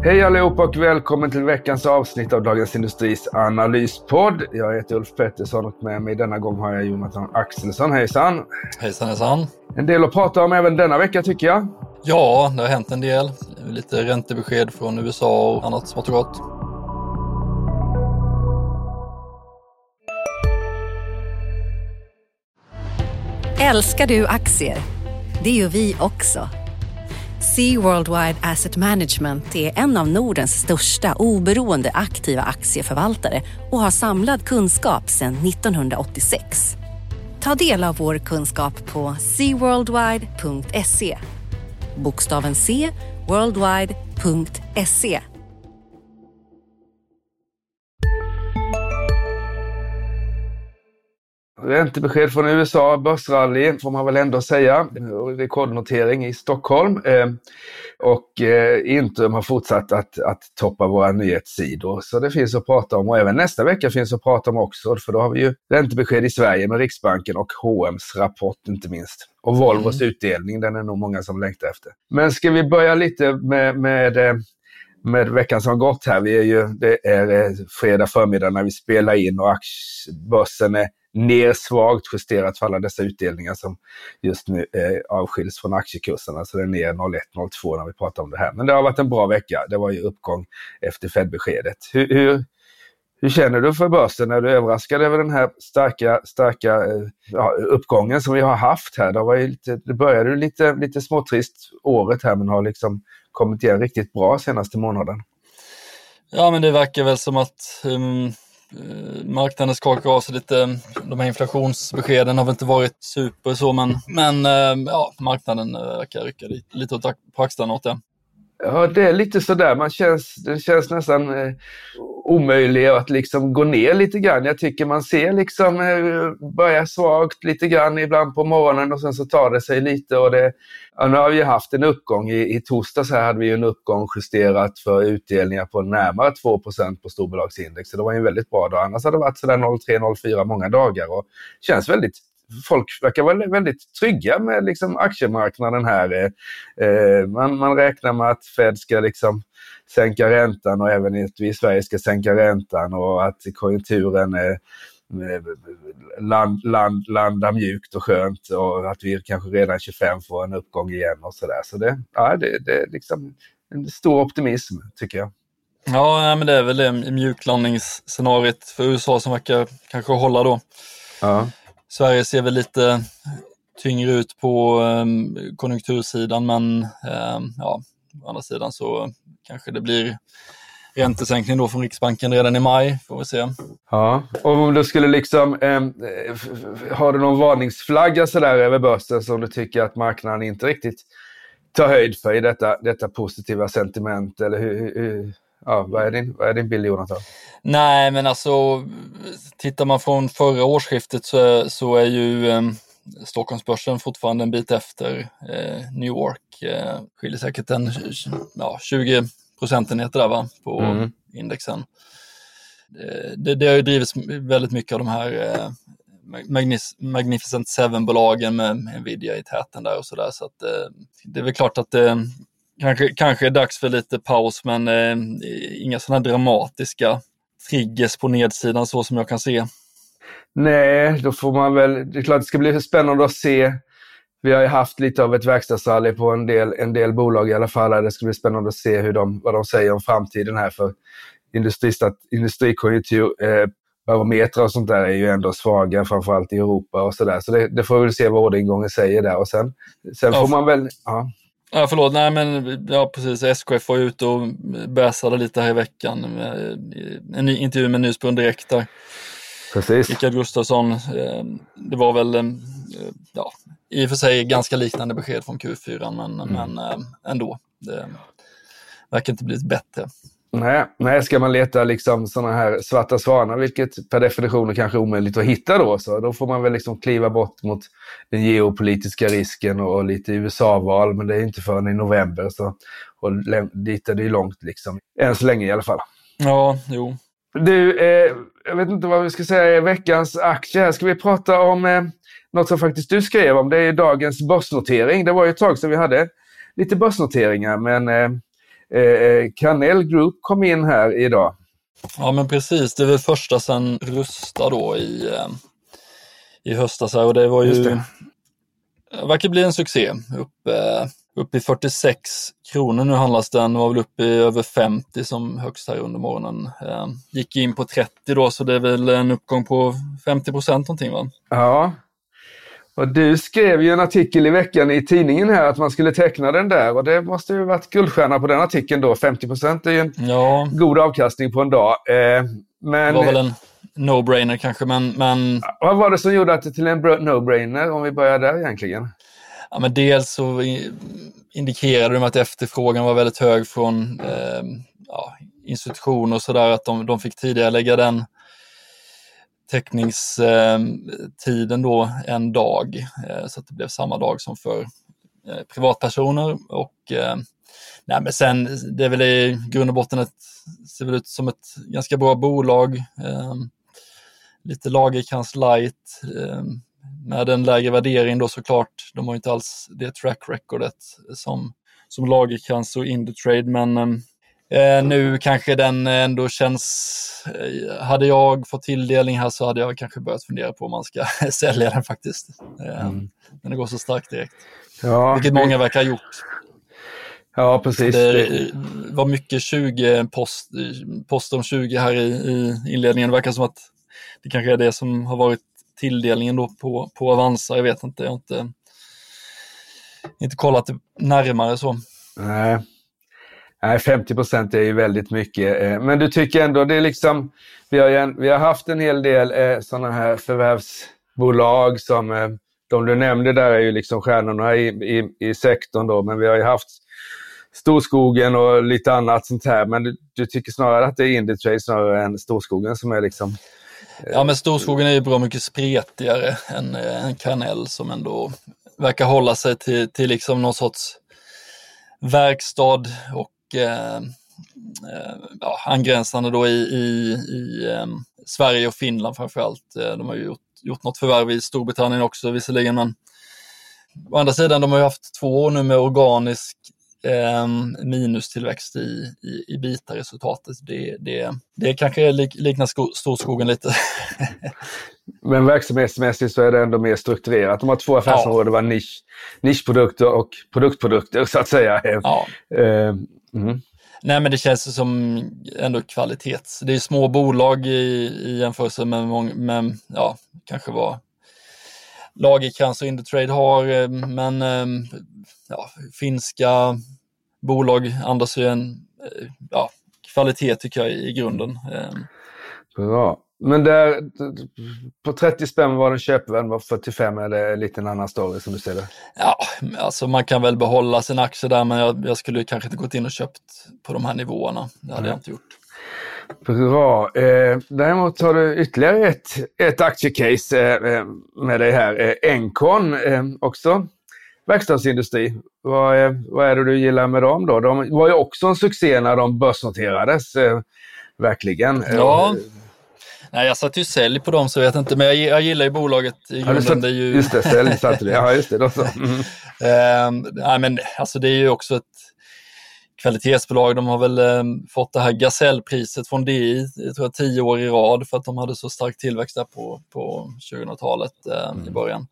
Hej allihopa och välkommen till veckans avsnitt av Dagens Industris analyspodd. Jag heter Ulf Pettersson och med mig denna gång har jag Jonathan Axelsson. Hejsan! Hejsan! En del att prata om även denna vecka tycker jag. Ja, det har hänt en del. Lite räntebesked från USA och annat smått och gott. Älskar du aktier? Det gör vi också. Sea Worldwide Asset Management är en av Nordens största oberoende aktiva aktieförvaltare och har samlad kunskap sedan 1986. Ta del av vår kunskap på seaworldwide.se. Bokstaven C, worldwide.se. Räntebesked från USA, börsrally får man väl ändå säga. Rekordnotering i Stockholm. Och Intrum har fortsatt att toppa våra nyhetssidor. Så det finns att prata om och även nästa vecka finns att prata om också. För då har vi ju räntebesked i Sverige med Riksbanken och H&M's rapport inte minst. Och Volvos utdelning, den är nog många som längtar efter. Men ska vi börja lite med veckan som har gått här. Det är fredag förmiddag när vi spelar in och börsen är nersvagt justerat för alla dessa utdelningar som just nu avskiljs från aktiekurserna. Så det är ner 0,1-0,2 när vi pratar om det här. Men det har varit en bra vecka. Det var ju uppgång efter Fed-beskedet. Hur känner du för börsen? Är du överraskad över den här starka uppgången som vi har haft här? Det började lite småtrist året här men har liksom kommit igen riktigt bra senaste månaden. Ja, men det verkar väl som att marknaden skakar av sig lite. De här inflationsbeskeden har väl inte varit super så, men marknaden verkar rycka lite på axlarna åt det. Ja, det är lite sådär. Det känns nästan omöjligt att liksom gå ner lite grann. Jag tycker man ser liksom börja svagt lite grann ibland på morgonen och sen så tar det sig lite. Och nu har vi haft en uppgång. I torsdags här hade vi en uppgång justerat för utdelningar på närmare 2% på storbolagsindex. Så det var en väldigt bra dag. Annars hade det varit sådär 0,3-0,4 många dagar och känns väldigt. Folk verkar vara väldigt trygga med liksom aktiemarknaden här. Man räknar med att Fed ska liksom sänka räntan och även att vi i Sverige ska sänka räntan och att konjunkturen landar mjukt och skönt och att vi kanske redan 25 får en uppgång igen och sådär. Så det är liksom en stor optimism tycker jag. Ja, men det är väl det mjuklandningsscenariet för USA som verkar kanske hålla då. Ja. Sverige ser väl lite tyngre ut på konjunktursidan men å andra sidan så kanske det blir räntesänkning då från Riksbanken redan i maj, får vi se. Ja, och om du skulle liksom, har du någon varningsflagga sådär över börsen som du tycker att marknaden inte riktigt tar höjd för i detta positiva sentiment eller hur vad är din bild, Jonathan? Nej, men alltså tittar man från förra årsskiftet så är ju Stockholmsbörsen fortfarande en bit efter New York. Skiljer säkert 20 procentenheter där på indexen. Det har ju drivits väldigt mycket av de här Magnificent Seven-bolagen med Nvidia i täten där och sådär. Så att det är väl klart att kanske är dags för lite paus, men inga sådana dramatiska triggers på nedsidan så som jag kan se. Nej, då får man väl, det är klart det ska bli spännande att se. Vi har ju haft lite av ett verkstadsrally på en del bolag i alla fall. Det ska bli spännande att se vad de säger om framtiden här för industrikonjunktur. Barometrar och sånt där är ju ändå svaga, framförallt i Europa och sådär. Så det får vi väl se vad orderingången säger där. Och sen får man väl... Ja, förlåt. Nej, men precis. SKF var ute och bäsade lite här i veckan. En intervju med Newsbrunn direkt där. Precis. Rickard Gustafsson. Det var väl i och för sig ganska liknande besked från Q4, men ändå. Det verkar inte blivit bättre. Nej, ska man leta liksom såna här svarta svanar, vilket per definition är kanske omöjligt att hitta då får man väl liksom kliva bort mot den geopolitiska risken och lite USA-val, men det är inte förrän i november och dit är det ju långt liksom, än så länge i alla fall. Ja, jo. Du, jag vet inte vad vi ska säga i veckans aktie här. Ska vi prata om något som faktiskt du skrev om, det är dagens börsnotering. Det var ju ett tag sedan vi hade lite börsnoteringar, men Carnell Group kom in här idag. Ja, men precis. Det är väl första sedan Rusta då i höstas här, och det var ju det verkar bli en succé. Upp i 46 kronor nu handlas den, var väl uppe i över 50 som högst här under morgonen. Gick in på 30 då, så det är väl en uppgång på 50% någonting, va? Ja, och du skrev ju en artikel i veckan i tidningen här att man skulle teckna den där, och det måste ju varit guldstjärna på den artikeln då. 50% är ju en god avkastning på en dag. Men det var väl en no-brainer kanske, men... Vad var det som gjorde att det till en no-brainer, om vi börjar där egentligen? Ja, men dels så indikerade de att efterfrågan var väldigt hög från institutioner och sådär, att de fick tidigare lägga den teckningstiden då en dag, så att det blev samma dag som för privatpersoner. Och men sen, det är väl i grund och botten ser väl ut som ett ganska bra bolag, lite Lagercrantz light, med en lägre värdering då såklart. De har inte alls det track recordet som Lagercrantz och Indutrade, men nu kanske den ändå känns... Hade jag fått tilldelning här så hade jag kanske börjat fundera på om man ska sälja den faktiskt. Men det går så starkt direkt. Ja, vilket många verkar ha gjort. Ja, precis. Det var mycket 20 post om 20 här i inledningen. Det verkar som att det kanske är det som har varit tilldelningen då på Avanza. Jag vet inte, jag har inte kollat det närmare så. Nej, 50% är ju väldigt mycket. Men du tycker ändå det är liksom, vi har haft en hel del sådana här förvärvsbolag som de du nämnde där är ju liksom stjärnorna i sektorn då, men vi har ju haft Storskogen och lite annat sånt här, men du tycker snarare att det är Indutrade snarare än Storskogen som är liksom... Ja, men Storskogen är ju bra mycket spretigare än Carnell, som ändå verkar hålla sig till liksom någon sorts verkstad och angränsande då i Sverige och Finland framförallt. De har ju gjort något förvärv i Storbritannien också visserligen, men å andra sidan de har ju haft 2 år nu med organisk minustillväxt i bita-resultatet. Det kanske liknar Storskogen lite. Men verksamhetsmässigt så är det ändå mer strukturerat. De har 2 affärsområden, det var nischprodukter och produktprodukter så att säga. Ja. Nej, men det känns som ändå kvalitets. Det är små bolag i jämförelse med kanske vad Lagercrantz och Indutrade har, men finska bolag andas ju en kvalitet tycker jag i grunden. Bra. Men där på 30 spänn var den köpvärd, var 45 eller lite en annan story som du ser det? Ja, alltså man kan väl behålla sin aktie där, men jag skulle kanske inte gått in och köpt på de här nivåerna. Det hade jag inte gjort. Bra. Däremot har du ytterligare ett aktiecase med dig här. Encon också. Verkstadsindustri. Vad är det du gillar med dem då? De var ju också en succé när de börsnoterades. Verkligen. Ja. Nej, jag satt ju sälj på dem så jag vet inte, men jag gillar ju bolaget i grunden. Det är ju... Just det, sälj satt du. Ja, just det. Då så. Nej, men alltså det är ju också ett kvalitetsbolag. De har väl fått det här Gasellpriset från DI, jag tror 10 år i rad, för att de hade så stark tillväxt där på 2000-talet i början.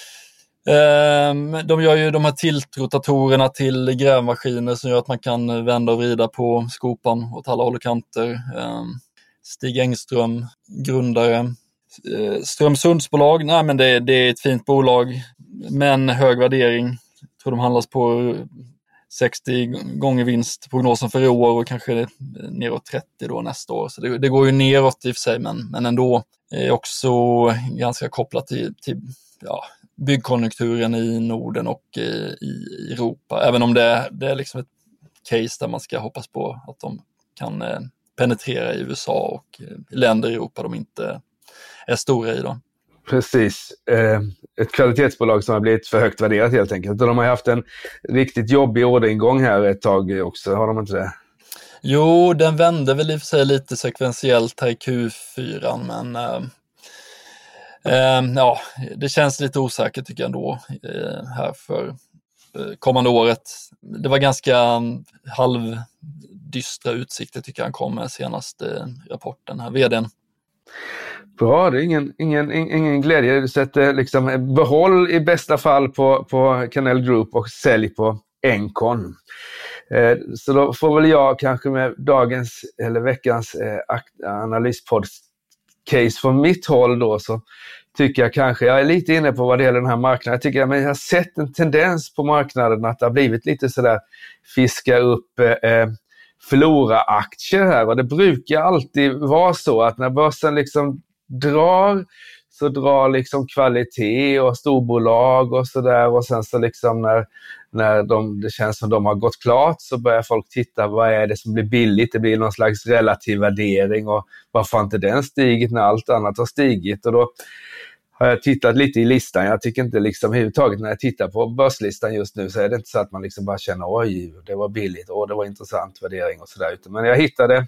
De gör ju de här tiltrotatorerna till grävmaskiner som gör att man kan vända och vrida på skopan åt alla håll och kanter. Stig Engström, grundare. Strömsundsbolag, nej men det är ett fint bolag men hög värdering. Jag tror de handlas på 60 gånger vinstprognosen för i år och kanske neråt 30 då nästa år. Så det går ju neråt i och för sig, men ändå är också ganska kopplat till byggkonjunkturen i Norden och i Europa. Även om det är liksom ett case där man ska hoppas på att de kan penetrera i USA och länder i Europa de inte är stora i då. Precis. Ett kvalitetsbolag som har blivit för högt värderat helt enkelt. De har haft en riktigt jobbig orderingång här ett tag också, har de inte det? Jo, den vände väl i och för sig lite sekventiellt här i Q4, men det känns lite osäkert tycker jag ändå här för kommande året. Det var ganska halvdystra utsikter tycker jag han kom med senaste rapporten här, vdn. Bra, det är ingen glädje. Du sätter liksom behåll i bästa fall på Canel Group och sälj på Encon. Så då får väl jag kanske med dagens eller veckans analyspodd-case från mitt håll då, så tycker jag kanske, jag är lite inne på vad det gäller den här marknaden. Jag tycker att jag har sett en tendens på marknaden att det har blivit lite sådär fiska upp förlora aktier här, och det brukar alltid vara så att när börsen liksom drar, så drar liksom kvalitet och storbolag och sådär, och sen så liksom när det känns som de har gått klart, så börjar folk titta, vad är det som blir billigt? Det blir någon slags relativ värdering, och varför inte den stigit när allt annat har stigit? Och då har jag tittat lite i listan. Jag tycker inte liksom överhuvudtaget när jag tittar på börslistan just nu, så är det inte så att man liksom bara känner oj, det var billigt, det var intressant värdering och sådär. Men jag hittade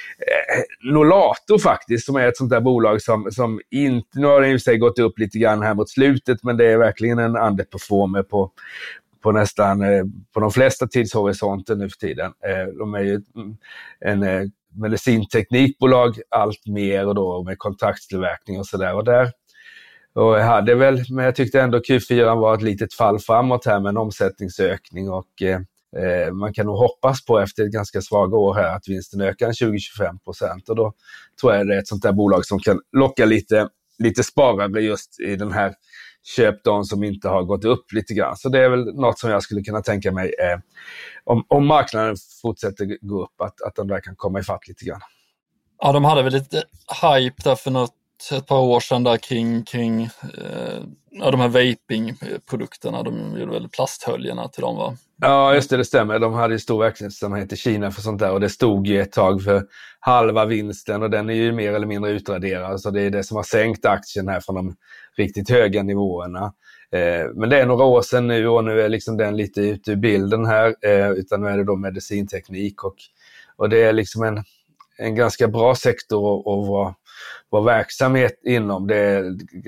Nolato faktiskt, som är ett sånt där bolag som inte, nu har det i sig gått upp lite grann här mot slutet, men det är verkligen en underperformer på nästan på de flesta tidshorisonter nu för tiden. De är ju en medicinteknikbolag allt mer, och då med kontraktstillverkning och sådär, och jag hade väl, men jag tyckte ändå Q4 var ett litet fall framåt här med en omsättningsökning, och man kan nog hoppas på efter ett ganska svaga år här att vinsten ökar 20-25%, och då tror jag det är ett sånt där bolag som kan locka lite sparare just i den här köpdagen som inte har gått upp lite grann. Så det är väl något som jag skulle kunna tänka mig om marknaden fortsätter gå upp, att de där kan komma ifatt lite grann. Ja, de hade väl lite hype där för ett par år sedan där kring de här vaping-produkterna. De gjorde väl plasthöljerna till dem, va? Ja, just det stämmer. De hade ju stor verksamhet i Kina för sånt där, och det stod ju ett tag för halva vinsten, och den är ju mer eller mindre utraderad, så det är det som har sänkt aktien här från de riktigt höga nivåerna. Men det är några år sedan nu, och nu är liksom den lite ute ur bilden här, utan nu är det då medicinteknik, och det är liksom en ganska bra sektor att vara verksamhet inom. Det är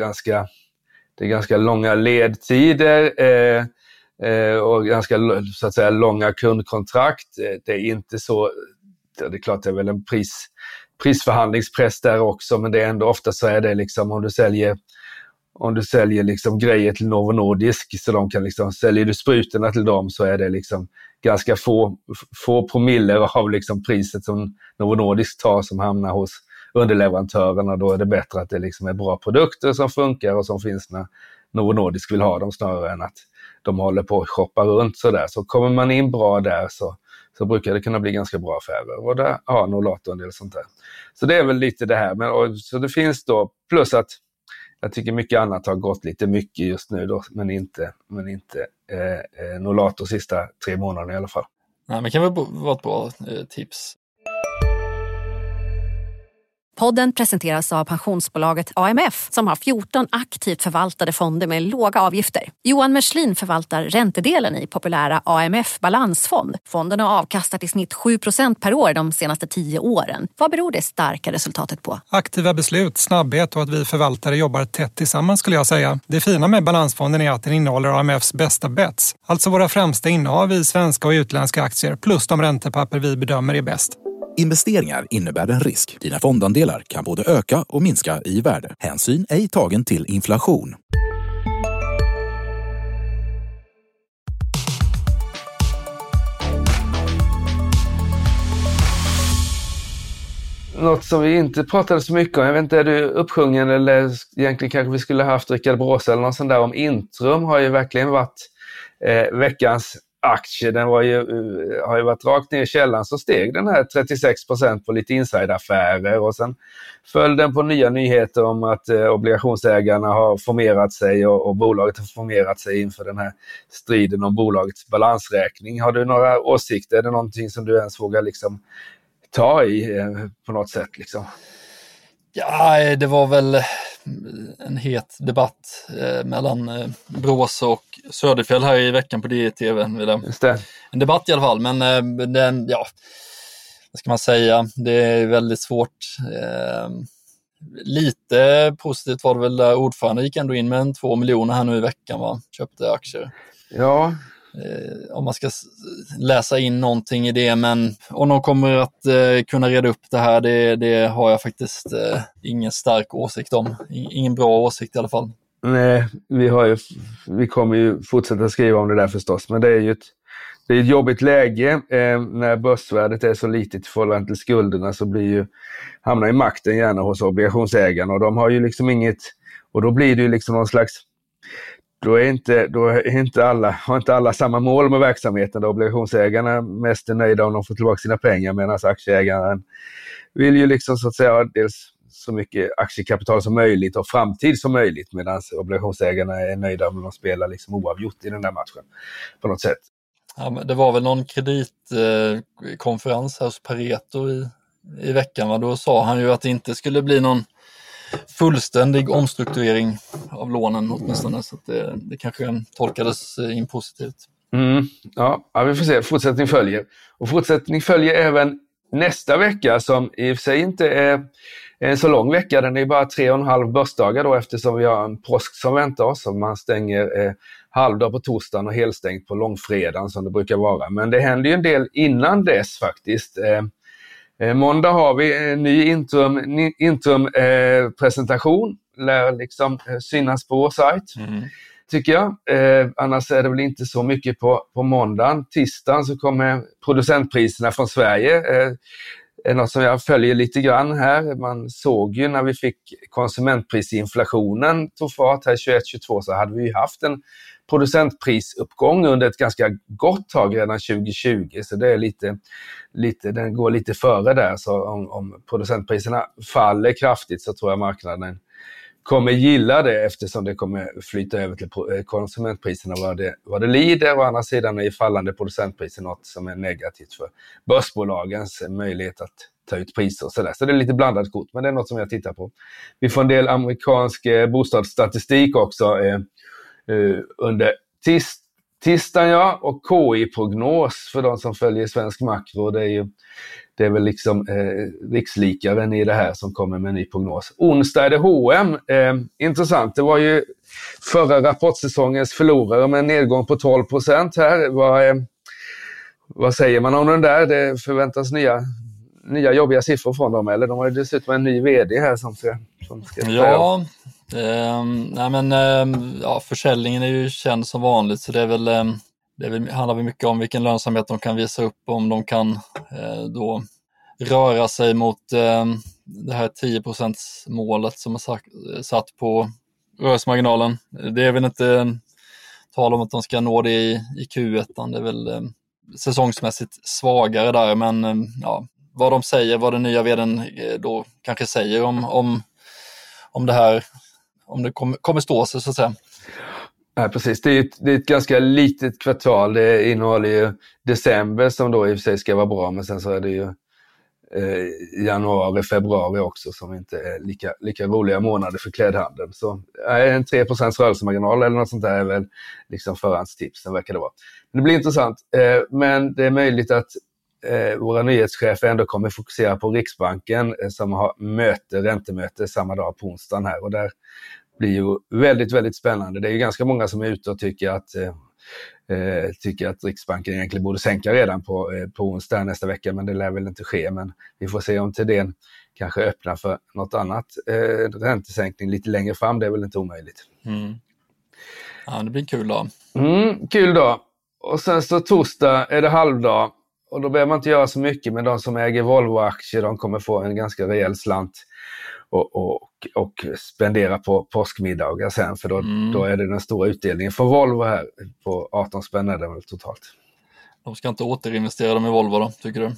ganska långa ledtider och ganska så att säga långa kundkontrakt. Det är inte så, det är klart det är väl en prisförhandlingspress där också, men det är ändå ofta så är det liksom om du säljer liksom grejer till Novo Nordisk, så de kan liksom, säljer du sprutorna till dem, så är det liksom ganska få promille av liksom priset som Novo Nordisk tar som hamnar hos underleverantörerna. Då är det bättre att det liksom är bra produkter som funkar och som finns när Novo Nordisk vill ha dem, snarare än att de håller på att shoppa runt sådär. Så kommer man in bra där, så brukar det kunna bli ganska bra affärer. Och där har Nolato en del sånt där. Så det är väl lite det här. Så det finns då, plus att jag tycker mycket annat har gått lite mycket just nu då, men inte Nolato sista 3 månaderna i alla fall. Nej, men kan väl vara ett bra tips. Podden presenteras av pensionsbolaget AMF som har 14 aktivt förvaltade fonder med låga avgifter. Johan Merslin förvaltar räntedelen i populära AMF Balansfond. Fonden har avkastat i snitt 7% per år de senaste 10 åren. Vad beror det starka resultatet på? Aktiva beslut, snabbhet och att vi förvaltare jobbar tätt tillsammans skulle jag säga. Det fina med Balansfonden är att den innehåller AMFs bästa bets. Alltså våra främsta innehav i svenska och utländska aktier plus de räntepapper vi bedömer är bäst. Investeringar innebär en risk. Dina fondandelar kan både öka och minska i värde. Hänsyn ej tagen till inflation. Något som vi inte pratade så mycket om, jag vet inte, är du uppsjungen eller egentligen kanske vi skulle ha haft Rickard Bråse eller något sånt där om Intrum, har ju verkligen varit veckans aktie. Den har ju varit rakt ner i källan, så steg den här 36% på lite insideraffärer, och sen följde den på nya nyheter om att obligationsägarna har formerat sig och bolaget har formerat sig inför den här striden om bolagets balansräkning. Har du några åsikter? Är det någonting som du ens vågar liksom ta i på något sätt liksom? Ja, det var väl en het debatt mellan Brås och Söderfjell här i veckan på DTV. Just det. En debatt i alla fall, men den, ja, vad ska man säga? Det är väldigt svårt. Lite positivt var det väl där ordförande gick ändå in med 2 miljoner här nu i veckan, va? Köpte aktier. Ja, om man ska läsa in någonting i det, men om de kommer att kunna reda upp det här, det har jag faktiskt ingen stark åsikt om. Ingen bra åsikt i alla fall. Nej, vi kommer ju fortsätta skriva om det där förstås, men det är ett jobbigt läge när börsvärdet är så litet i förhållande till skulderna, så hamnar ju makten gärna hos obligationsägarna, och de har ju liksom inget, och då blir det ju liksom någon slags, har inte alla samma mål med verksamheten. Då obligationsägarna mest är nöjda om de får tillbaka sina pengar, medan aktieägaren vill ju liksom så att säga dels så mycket aktiekapital som möjligt och framtid som möjligt, medan obligationsägarna är nöjda om de spelar liksom oavgjort i den där matchen på något sätt. Ja, men det var väl någon kreditkonferens här hos Pareto i veckan, va? Då sa han ju att det inte skulle bli någon fullständig omstrukturering av lånen åtminstone, så att det kanske tolkades in positivt. Ja, vi får se. Fortsättning följer. Och fortsättning följer även nästa vecka, som i och för sig inte är en så lång vecka. Den är bara 3,5 börsdagar då, eftersom vi har en påsk som väntar oss. Och man stänger halvdag på torsdagen och helstängt på långfredagen som det brukar vara. Men det händer ju en del innan dess faktiskt. Måndag har vi en ny interim presentation, lär liksom synas på vår sajt, tycker jag. Annars är det väl inte så mycket på måndagen. Tisdagen så kommer producentpriserna från Sverige. Är något som jag följer lite grann här. Man såg ju när vi fick konsumentprisinflationen tog fart här 21-22, så hade vi ju haft en producentprisuppgång under ett ganska gott tag redan 2020, så det är lite den går lite före där, så om producentpriserna faller kraftigt så tror jag marknaden kommer gilla det, eftersom det kommer flyta över till konsumentpriserna vad det lider. Å andra sidan är fallande producentpriser något som är negativt för börsbolagens möjlighet att ta ut priser och sådär. Så det är lite blandat kort, men det är något som jag tittar på. Vi får en del amerikansk bostadsstatistik också under tisdagen, och KI-prognos för de som följer svensk makro. Det är väl liksom rikslikaren i det här som kommer med en ny prognos. Onsdag är det H&M. Intressant, det var ju förra rapportsäsongens förlorare med en nedgång på 12% här. Vad säger man om den där? Det förväntas nya jobbiga siffror från dem, eller? De har ju dessutom en ny vd här som ska ja, försäljningen är ju känd som vanligt, så det handlar väl mycket om vilken lönsamhet de kan visa upp, om de kan då röra sig mot det här 10%-målet som är satt på rörelsemarginalen. Det är väl inte tal om att de ska nå det i Q1, det är väl säsongsmässigt svagare där, men vad de säger, vad den nya vdn då kanske säger om det här, om det kommer stå sig så att säga. Ja, precis. Det är ett ganska litet kvartal. Det innehåller ju december som då i och för sig ska vara bra, men sen så är det ju januari, februari också som inte är lika roliga månader för klädhandeln. Så en 3% rörelsemarginal eller något sånt där är väl liksom förhandstips, den verkar det vara. Det blir intressant, men det är möjligt att våra nyhetschefer ändå kommer fokusera på Riksbanken som har räntemöte samma dag på onsdagen här, och där blir ju väldigt, väldigt spännande. Det är ju ganska många som är ute och tycker att Riksbanken egentligen borde sänka redan på onsdag nästa vecka, men det lär väl inte ske. Men vi får se om Thedéen kanske öppnar för något annat räntesänkning lite längre fram. Det är väl inte omöjligt. Ja, det blir en kul dag. Kul dag. Och sen så torsdag är det halvdag, och då behöver man inte göra så mycket, men de som äger Volvo-aktier, de kommer få en ganska rejäl slant och spendera på påskmiddagar sen, för då är det den stora utdelningen för Volvo här på 18 spänn är det väl totalt. De ska inte återinvestera dem i Volvo då, tycker du?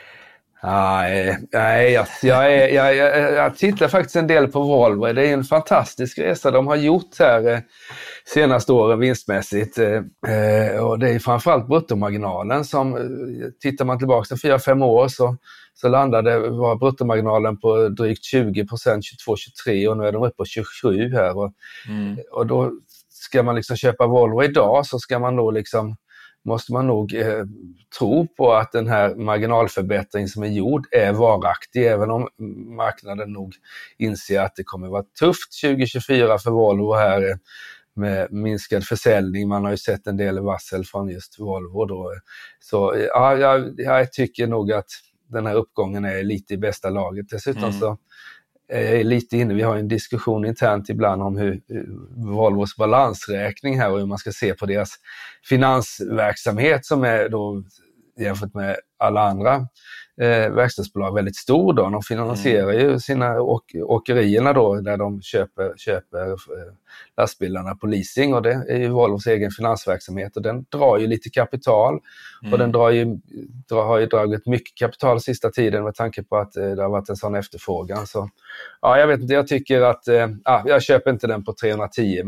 Nej, jag tittar faktiskt en del på Volvo. Det är en fantastisk resa de har gjort här senaste åren vinstmässigt. Och det är framförallt bruttomarginalen som, tittar man tillbaka till 4-5 år så var bruttomarginalen på drygt 20%, 22-23, och nu är de uppe på 27 här. Och då ska man liksom köpa Volvo idag, så ska man då liksom måste man nog tro på att den här marginalförbättring som är gjord är varaktig, även om marknaden nog inser att det kommer vara tufft 2024 för Volvo här med minskad försäljning. Man har ju sett en del varsel från just Volvo då. Så ja, jag tycker nog att den här uppgången är lite i bästa laget. Dessutom så är jag lite inne, vi har en diskussion internt ibland om hur Volvos balansräkning här och hur man ska se på deras finansverksamhet som är då jämfört med alla andra verkstadsbolag väldigt stor då. De finansierar ju sina åkerierna då där de köper lastbilarna på leasing, och det är ju Volvos egen finansverksamhet, och den drar ju lite kapital och den har ju dragit mycket kapital sista tiden med tanke på att det har varit en sån efterfrågan. Så ja, jag vet inte, jag tycker att jag köper inte den på 310,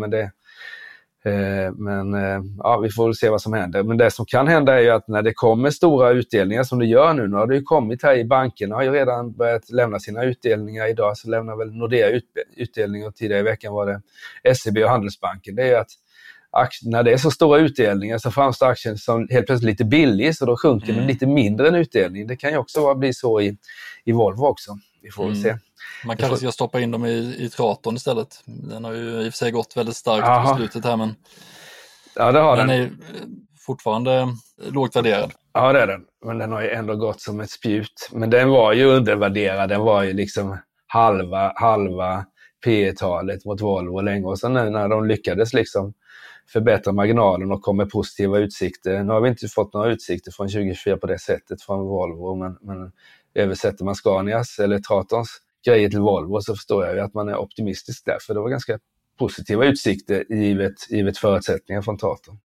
men vi får väl se vad som händer. Men det som kan hända är ju att när det kommer stora utdelningar som det gör nu har det ju kommit här i bankerna, har ju redan börjat lämna sina utdelningar. Idag så lämnar väl Nordea utdelning, och tidigare i veckan var det SEB och Handelsbanken. Det är ju att när det är så stora utdelningar så framstår aktien som helt plötsligt lite billig, så då sjunker den lite mindre än utdelning. Det kan ju också bli så i Volvo också. Vi får väl se. Man kanske ska stoppa in dem i Traton istället. Den har ju i och för sig gått väldigt starkt på slutet här, men ja, det har den. Den är fortfarande lågt värderad. Ja, det är den. Men den har ju ändå gått som ett spjut. Men den var ju undervärderad. Den var ju liksom halva P-talet mot Volvo länge. Och sen när de lyckades liksom förbättra marginalen och kom med positiva utsikter. Nu har vi inte fått några utsikter från 2024 på det sättet från Volvo. Men översätter man Scanias eller Tratons grejer till Volvo så förstår jag ju att man är optimistisk där. För det var ganska positiva utsikter givet förutsättningar från Traton.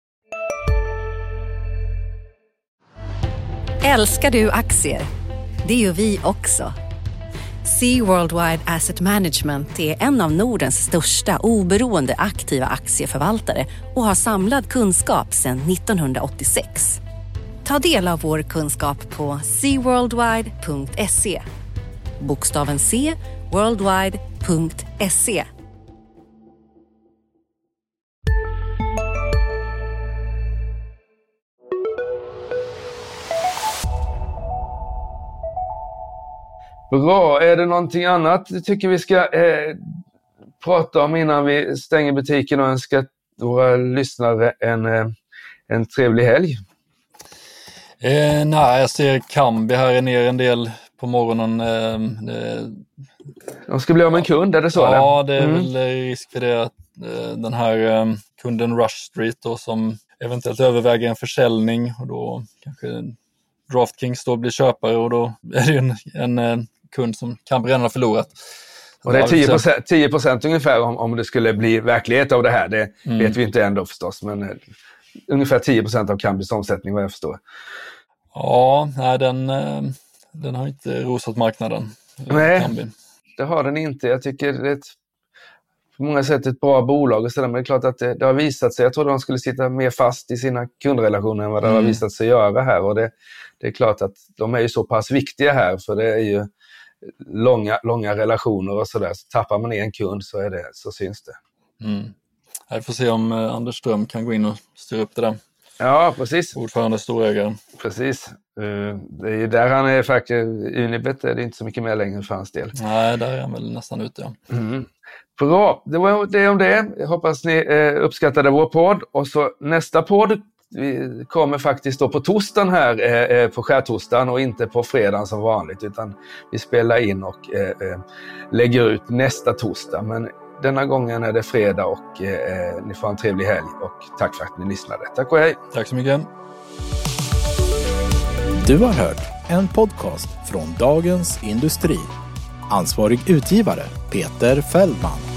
Älskar du aktier? Det gör vi också. Sea Worldwide Asset Management är en av Nordens största oberoende aktiva aktieförvaltare och har samlad kunskap sedan 1986. Ta del av vår kunskap på seaworldwide.se. Bokstaven C, worldwide.se. Bra, är det någonting annat du tycker vi ska prata om innan vi stänger butiken och önskar våra lyssnare en trevlig helg? Nej, jag ser Kambi här är ner en del på morgonen. De ska bli av med en kund, är det så? Ja, det är väl risk för det att den här kunden Rush Street då, som eventuellt överväger en försäljning, och då kanske DraftKings då blir köpare, och då är det ju en kund som kan redan ha förlorat. Och det är 10% ungefär om det skulle bli verklighet av det här. Det vet vi inte ändå förstås, men ungefär 10% av Kambis omsättning vad jag förstår. Ja, nej, den har inte rosat marknaden. Nej, Kambi. Det har den inte. Jag tycker det är på många sätt ett bra bolag och sådär, men det är klart att det har visat sig. Jag trodde de skulle sitta mer fast i sina kundrelationer än vad det har visat sig göra här, och det är klart att de är ju så pass viktiga här, för det är ju långa relationer och sådär. Så tappar man en kund så syns det. Jag får se om Anders Ström kan gå in och styra upp det där. Ja, precis. Ordförande storägare. Precis. Det är ju där han är faktiskt. Unibet är det inte så mycket mer längre för hans del. Nej, där är han väl nästan ute. Ja. Bra, det var det om det. Jag hoppas ni uppskattade vår podd. Och så nästa podd vi kommer faktiskt då på torsdagen här, på skärtorsdagen, och inte på fredagen som vanligt, utan vi spelar in och lägger ut nästa torsdag. Men denna gången är det fredag, och ni får en trevlig helg, och tack för att ni lyssnade. Tack och hej! Tack så mycket! Du har hört en podcast från Dagens Industri. Ansvarig utgivare Peter Fällman.